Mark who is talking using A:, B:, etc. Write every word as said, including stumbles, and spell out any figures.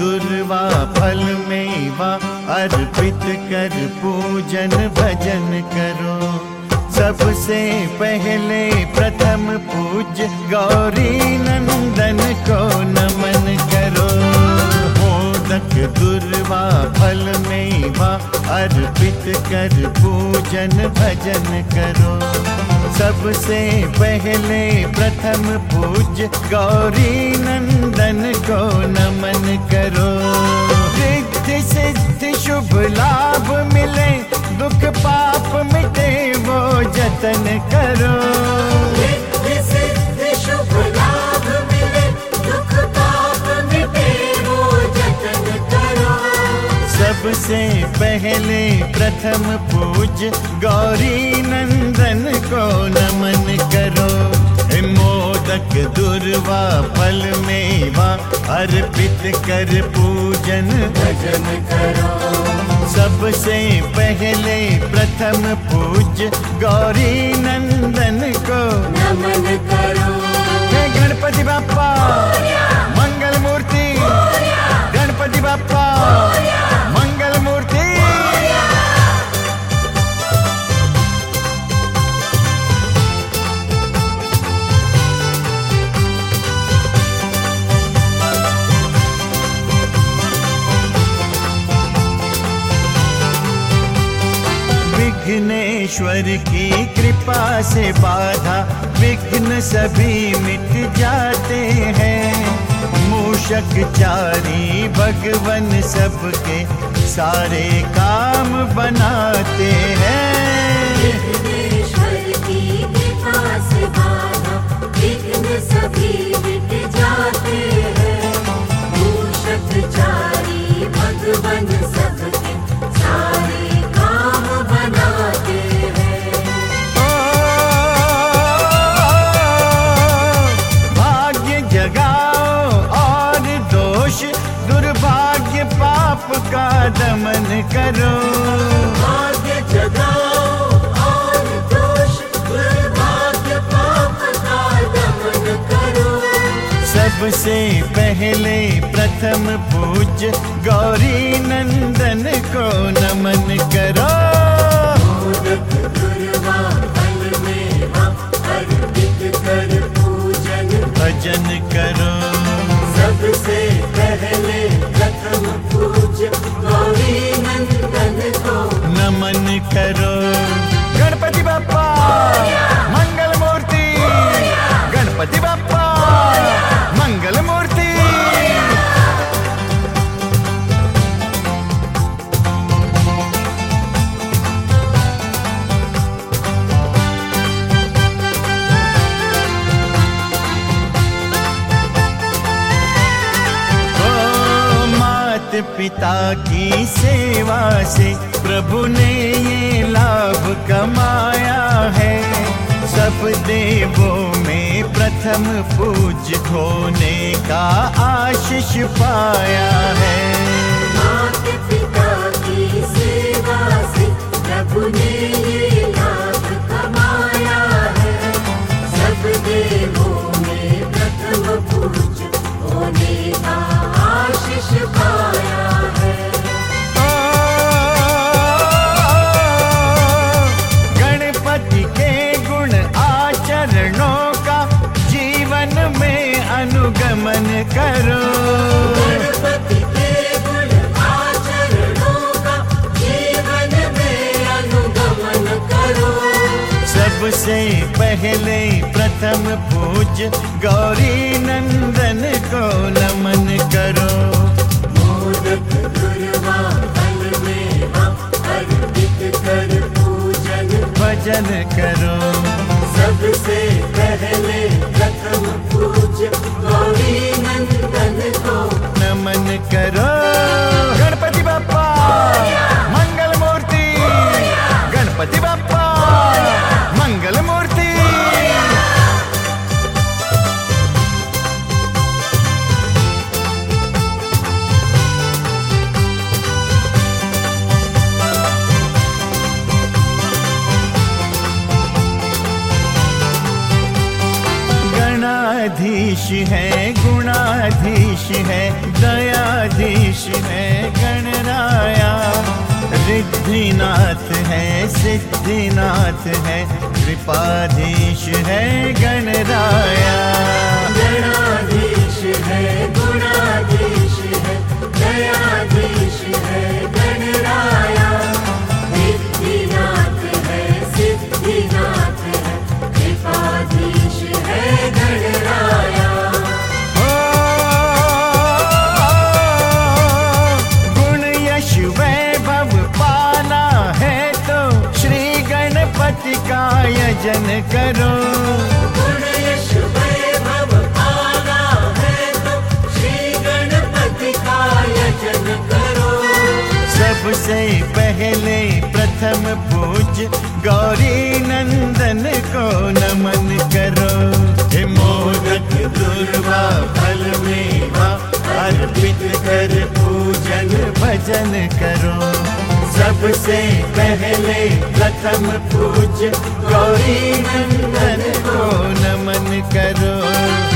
A: दुर्वा फल मेवा अर्पित कर पूजन भजन करो। सबसे पहले प्रथम पूज्य गौरी नंदन को नमन करो। मोदक दुर्वा फल मेवा अर्पित कर पूजन भजन करो। सबसे पहले प्रथम पूज्य गौरी नंदन को नमन करो। रिद्धि सिद्धि शुभ लाभ मिले, दुख पाप मिटे वो जतन करो।
B: रिद्धि सिद्धि शुभ लाभ मिले, दुख पाप मिटे वो जतन करो।
A: सबसे पहले प्रथम पूज्य गौरी नंदन को नमन करो। मोदक दुर्वा फल मेवा अर्पित कर पूजन
B: भजन करो।
A: सबसे पहले प्रथम पूज्य गौरी नंदन को
B: नमन करो।
A: हे गणपति बाप्पा मंगल मूर्ति, गणपति बाप्पा मंगल मूर्ति। विघ्नेश्वर की कृपा से बाधा विघ्न सभी मिट जाते हैं। मूषक चारी भगवन सबके सारे काम बनाते हैं।
B: विघ्नेश्वर की कृपा से बाधा विघ्न सभी मिट जाते हैं। मूषक चारी भगवन सबके सारे काम बनाते हैं।
A: ओ, भाग्य जगाओ और दोष दुर्भाग्य पाप का दमन करो।
B: भाग्य जगाओ और दोष दुर्भाग्य पाप का दमन करो।
A: सबसे पहले प्रथम पूज्य गौरी नंदन को नमन करो।
B: मोदक दुर्वा फल मेवा अर्पित कर पूजन
A: भजन करो।
B: सबसे पहले प्रथम पूज्य गौरी नंदन को
A: नमन करो। गणपति बाप्पा मंगल मूर्ति, गणपति बाप्पा मंगल मूर्ति। पिता की सेवा से प्रभु ने ये लाभ कमाया है। सब देवों में प्रथम पूज्य होने का आशीष पाया है।
B: माता पिता की सेवा से प्रभु ने ये लाभ कमाया है। सब देवों में प्रथम पूज्य होने का आशीष पाया है।
A: गणपति के गुण आचरणों का जीवन में अनुगमन करो।
B: गणपति के गुण आचरणों का जीवन में अनुगमन करो।
A: सबसे पहले प्रथम पूज्य गौरी नंदन को नमन करो।
B: मोदक दुर्वा फल मेवा अर्पित कर पूजन
A: भजन करो।
B: सबसे पहले प्रथम पूज्य गौरी नंदन को
A: नमन करो। गणपति बाप्पा मंगल मूर्ति, गणपति बाप्पा मंगल मूर्ति। गणाधीश है, गुणाधीश है, दयाधीश है गणराया। रिद्धिनाथ है, सिद्धिनाथ है, कृपाधीश है गणराया।
B: गणाधीश है, गुणाधीश है, दयाधीश है गणराया। रिद्धिनाथ है, सिद्धिनाथ है, कृपाधीश है गणराया।
A: गुण यश वैभव पाना है तो श्री गणपति का यजन करो।
B: गुण यश वैभव पाना है तो श्री गणपति का यजन करो।
A: सबसे पहले प्रथम पूज गौरी नंदन को नमन करो। हे मोदक दुर्वा फल मेवा अर्पित कर पूजन भजन करो। सबसे पहले प्रथम पूज गौरी नंदन को नमन करो।